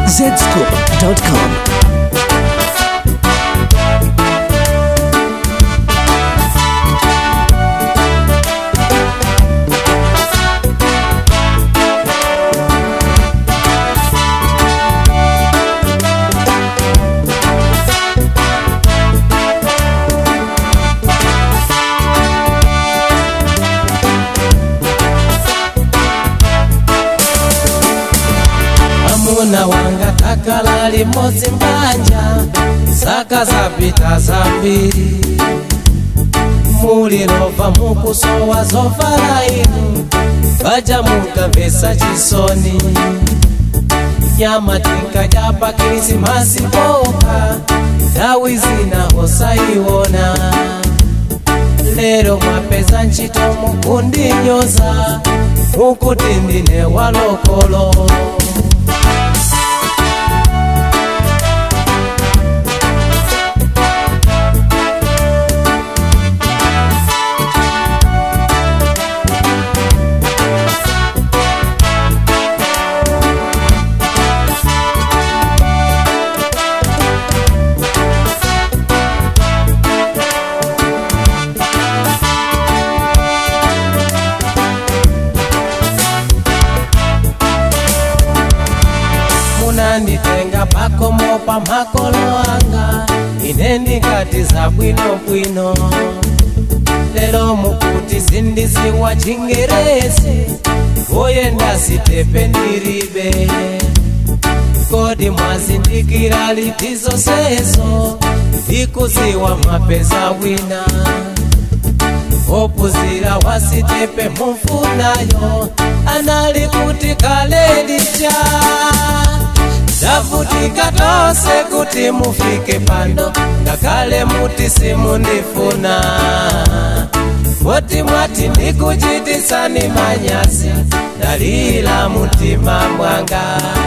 zscoop.com. Amuna wanga takala limodzi mbanja saka zapita zambiri mulilova mukusowa zovala inu vaja mukamvesa chisoni nyama tinkadya pa Krisimasi poka nthawi zina osayiwona lero mwapeza ntchito mukundinyoza mukuti ndine walokolo. Nitenga pakomo pa makolo anga ine ndikati za bwino bwino lero mukuti zindiziwa Chingerezi oyenda sitepe ndiribe kodi mwazindikira litizo sezo ikuziwa mapeza wina opuzira wasitepe mumfunayo analikuti kaledicha zavutika tose kuti mufike pano ngakale muti simundifuna moti mwati ndikuchitisani manyasi dalila mutima mwanga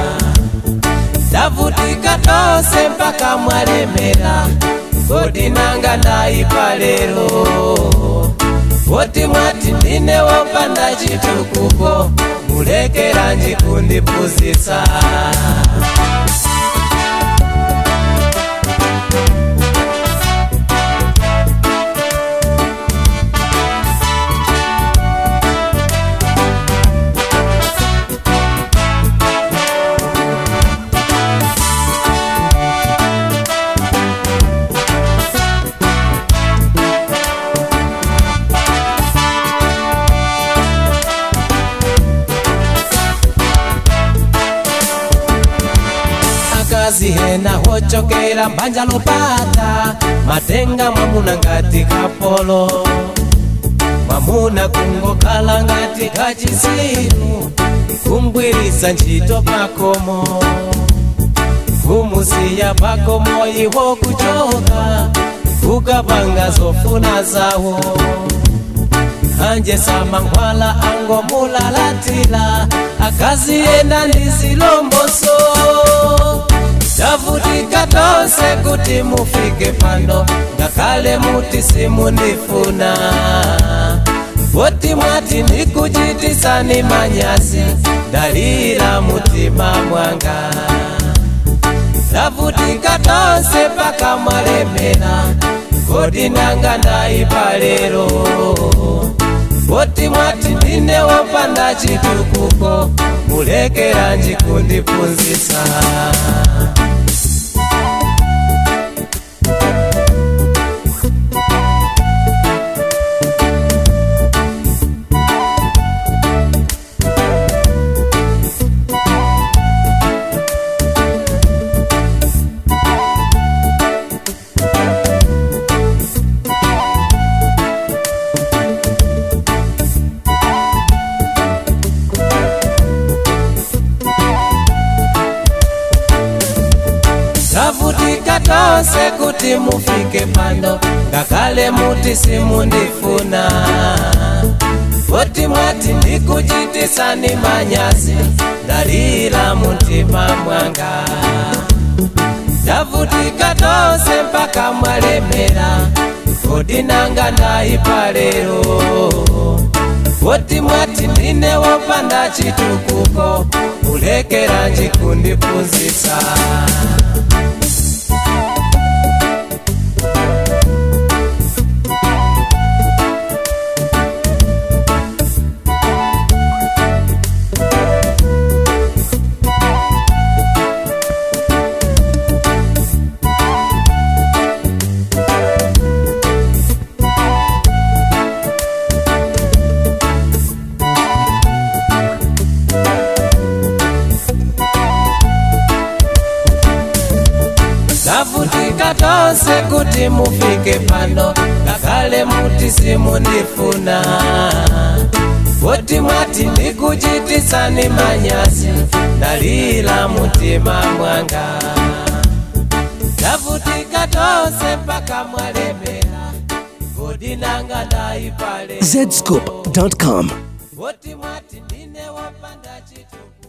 zavutika tose mpaka mwalemera kodi nanga ndaipa lero moti mwati ndine wopanda chitukuko mulekera njikundipuzisa. Zihena hochokera mbanja lopata matenga mwamuna ngati kapolo mwamuna kungokhala ngati kachisiru kungwirisa ntchito pakomo kumusiya pakomo iwo kuchoka kukapanga zofuna zawo anje samangwala angomulalatila akaziyenda ndizilomboso zavutika tose kuti mufike pano ngakale muti simundifuna voti mwati ndikuchitisani manyasi dalila mutima mwanga zavutika tose paka mwalemera kodi nanga ndaipa lero voti mwati ndine wopanda chitukuko mulekera njikundipunzisa. Zavutika tose kuti mufike pano ngakale muti simundifuna voti mwati ndikuchitisani manyasi dalila mutima mwanga zavutika tose mpaka mwalemera kodi nanga ndaipa lero voti mwati ndine wopanda chitukuko ule mulekera njikundipunzisa. Navutika tonse kuti mufike pano, ngakale muti simundifuna. Woti mwati ndikuchitisani manyazi, ndalira mutima mwanga. Navutika tonse mpaka mwalemera, kodi nanga ndaipale. Zscoop.com. Woti mwati ndine wapanda chituku.